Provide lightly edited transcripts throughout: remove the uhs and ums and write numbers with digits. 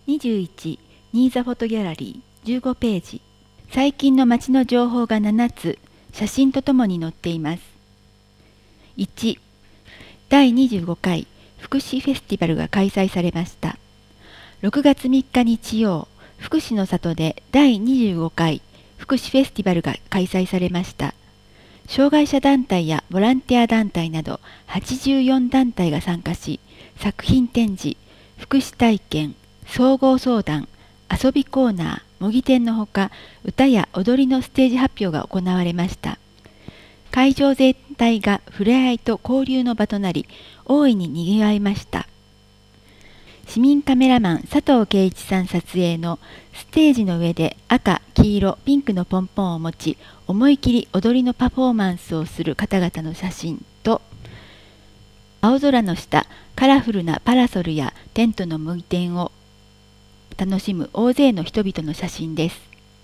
21、ニーザフォトギャラリー15ページ。最近の街の情報が7つ、写真とともに載っています。1、第25回福祉フェスティバルが開催されました。6月3日日曜、福祉の里で第25回福祉フェスティバルが開催されました。障害者団体やボランティア団体など84団体が参加し、作品展示、福祉体験、総合相談、遊びコーナー、模擬店のほか、歌や踊りのステージ発表が行われました。会場全体が触れ合いと交流の場となり、大いに賑わいました。市民カメラマン佐藤圭一さん撮影のステージの上で赤、黄色、ピンクのポンポンを持ち、思い切り踊りのパフォーマンスをする方々の写真と、青空の下、カラフルなパラソルやテントの模擬店を楽しむ大勢の人々の写真です。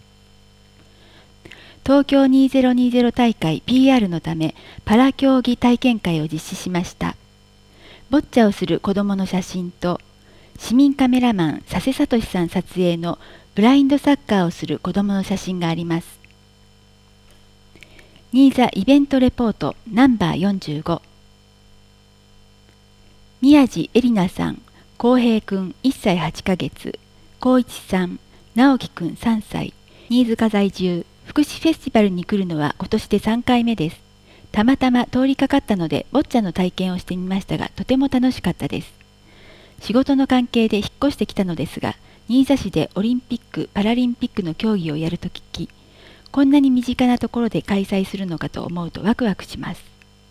東京2020大会 PR のためパラ競技体験会を実施しました。ボッチャをする子どもの写真と、市民カメラマン佐世聡さん撮影のブラインドサッカーをする子どもの写真があります。ニーザイベントレポートナンバー45。宮地絵里奈さん、浩平くん1歳8ヶ月、光一さん、直樹くん3歳、新塚在住、福祉フェスティバルに来るのは今年で3回目です。たまたま通りかかったのでボッチャの体験をしてみましたが、とても楽しかったです。仕事の関係で引っ越してきたのですが、新座市でオリンピック・パラリンピックの競技をやると聞き、こんなに身近なところで開催するのかと思うとワクワクします。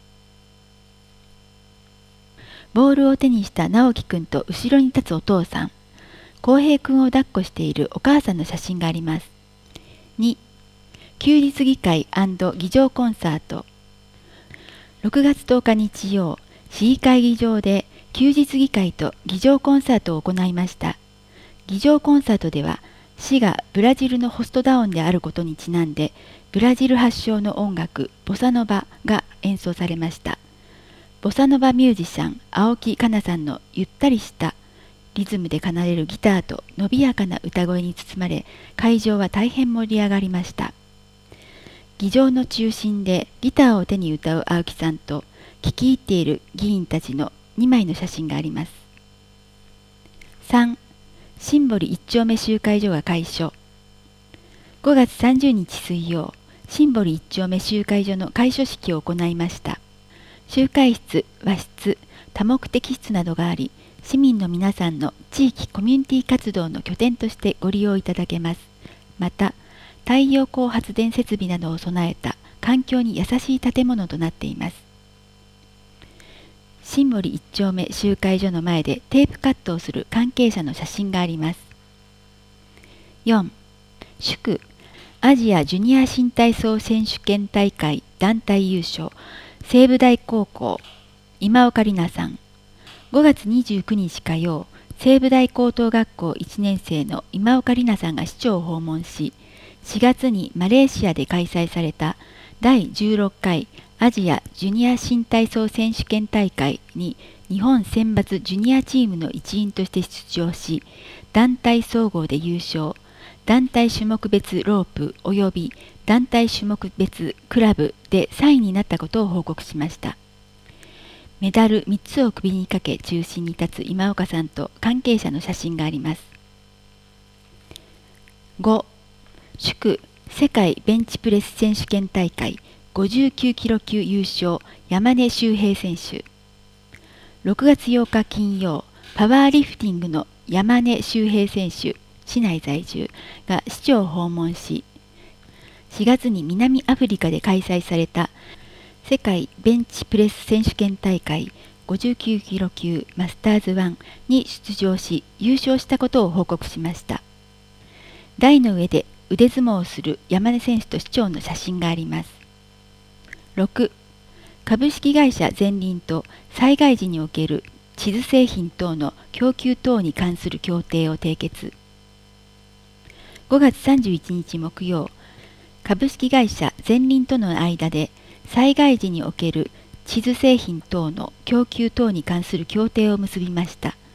ボールを手にした直樹くんと後ろに立つお父さん、浩平くんを抱っこしているお母さんの写真があります。2、休日議会&議場コンサート。6月10日日曜、市議会議場で休日議会と議場コンサートを行いました。議場コンサートでは、市がブラジルのホストタウンであることにちなんで、ブラジル発祥の音楽、ボサノバが演奏されました。ボサノバミュージシャン、青木かなさんのゆったりしたリズムで奏でるギターと伸びやかな歌声に包まれ、会場は大変盛り上がりました。議場の中心でギターを手に歌う青木さんと、聞き入っている議員たちの2枚の写真があります。3、シンボリ1丁目集会所が開所。5月30日水曜、シンボリ1丁目集会所の開所式を行いました。集会室、和室、多目的室などがあり、市民の皆さんの地域コミュニティ活動の拠点としてご利用いただけます。また、太陽光発電設備などを備えた環境に優しい建物となっています。シンボリ1丁目集会所の前でテープカットをする関係者の写真があります。4、祝アジアジュニア新体操選手権大会団体優勝、西武大高校、今岡里奈さん。5月29日火曜、西武大高等学校1年生の今岡里奈さんが市長を訪問し、4月にマレーシアで開催された第16回アジアジュニア新体操選手権大会に日本選抜ジュニアチームの一員として出場し、団体総合で優勝、団体種目別ロープ及び団体種目別クラブで3位になったことを報告しました。メダル3つを首にかけ中心に立つ今岡さんと関係者の写真があります。5、祝世界ベンチプレス選手権大会59キロ級優勝山根周平選手。6月8日金曜、パワーリフティングの山根周平選手、市内在住が市長を訪問し、4月に南アフリカで開催された世界ベンチプレス選手権大会59キロ級マスターズ1に出場し優勝したことを報告しました。台の上で腕相撲をする山根選手と市長の写真があります。6、株式会社ゼンリンと災害時における地図製品等の供給等に関する協定を締結。5月31日木曜、株式会社ゼンリンとの間で災害時における地図製品等の供給等に関する協定を結びました。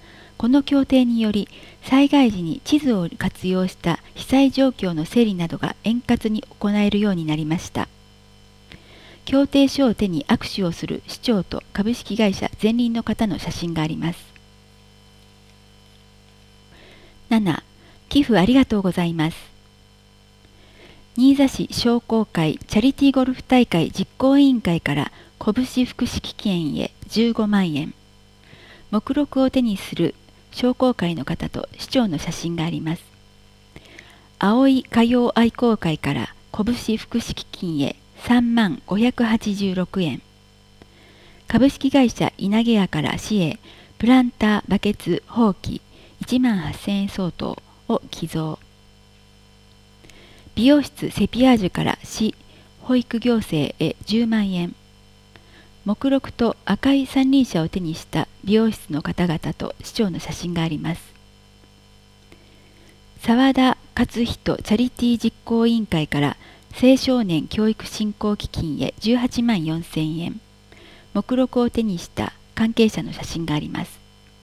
この協定により災害時に地図を活用した被災状況の整理などが円滑に行えるようになりました。協定書を手に握手をする市長と株式会社前輪の方の写真があります。7. 寄付ありがとうございます。新座市商工会チャリティーゴルフ大会実行委員会から拳福祉基金へ15万円。目録を手にする商工会の方と市長の写真があります。青い歌謡愛好会から拳福祉基金へ3万586円。株式会社稲毛屋から市へプランターバケツほうき1万8000円相当を寄贈。美容室セピアージュから市保育行政へ10万円。目録と赤い三輪車を手にした美容室の方々と市長の写真があります。澤田勝人チャリティー実行委員会から青少年教育振興基金へ18万4000円。目録を手にした関係者の写真があります。